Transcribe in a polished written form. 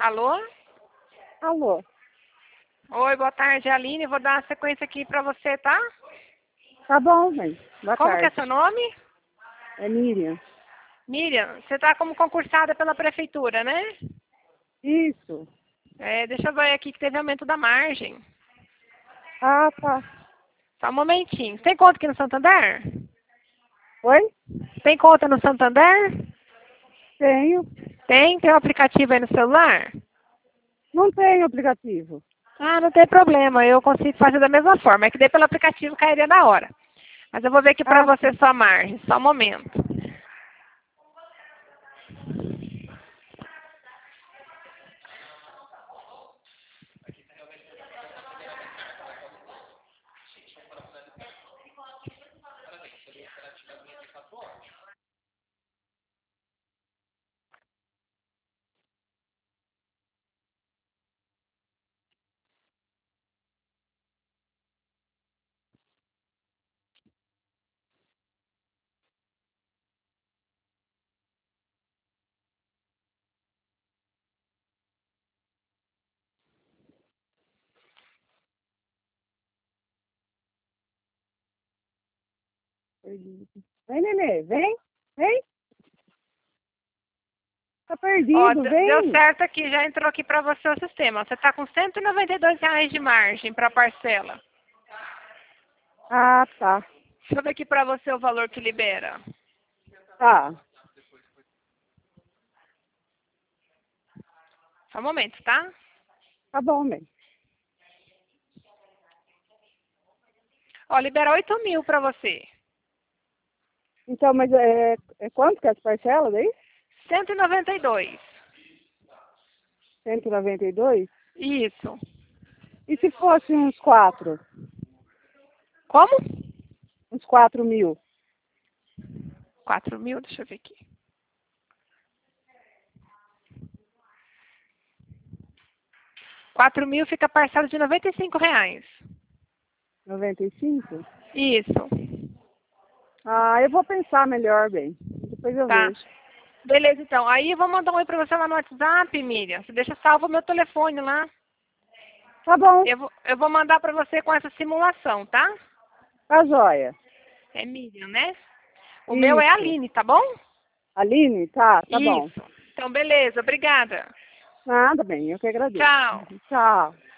Alô? Alô? Oi, boa tarde, Aline. Vou dar uma sequência aqui pra você, tá? Tá bom, mãe. Boa Como que é tarde. seu nome? É Miriam. Miriam, você tá como concursada pela prefeitura, né? Isso. Deixa eu ver aqui que teve aumento da margem. Ah, tá. Só um momentinho. Você tem conta aqui no Santander? Oi? Tem conta no Santander? Tenho. Tem um aplicativo aí no celular? Não tenho aplicativo. Ah, não tem problema, eu consigo fazer da mesma forma. É que daí pelo aplicativo cairia na hora. Mas eu vou ver aqui pra Ah, você sua margem, só um momento. perdido. Vem, Nenê. Vem. Vem. Tá Ó, perdido. deu Vem. certo aqui, já entrou aqui pra você o sistema. Você tá com R$ 192 de margem pra parcela. Ah, tá. Deixa eu ver aqui pra você o valor que libera. Tá. Só um momento, tá? Tá bom, mãe. Ó, libera 8.000 pra você. Então, mas é quanto que é as parcelas aí? 192. 192? Isso. E se fosse uns 4? Como? Uns 4.000? 4.000, deixa eu ver aqui. 4.000 fica parcela de R$ 95. 95? Isso. Ah, eu vou pensar melhor, bem. Depois eu Tá. vejo. Beleza, então. Aí eu vou mandar um oi pra você lá no WhatsApp, Miriam. Você deixa salvo o meu telefone lá. Tá bom. Eu vou mandar pra você com essa simulação, tá? Tá joia. É Miriam, né? O meu é Isso. Aline, tá bom? Aline? Tá bom. Isso. Então, beleza. Obrigada. Nada, bem, eu que agradeço. Tchau. Tchau.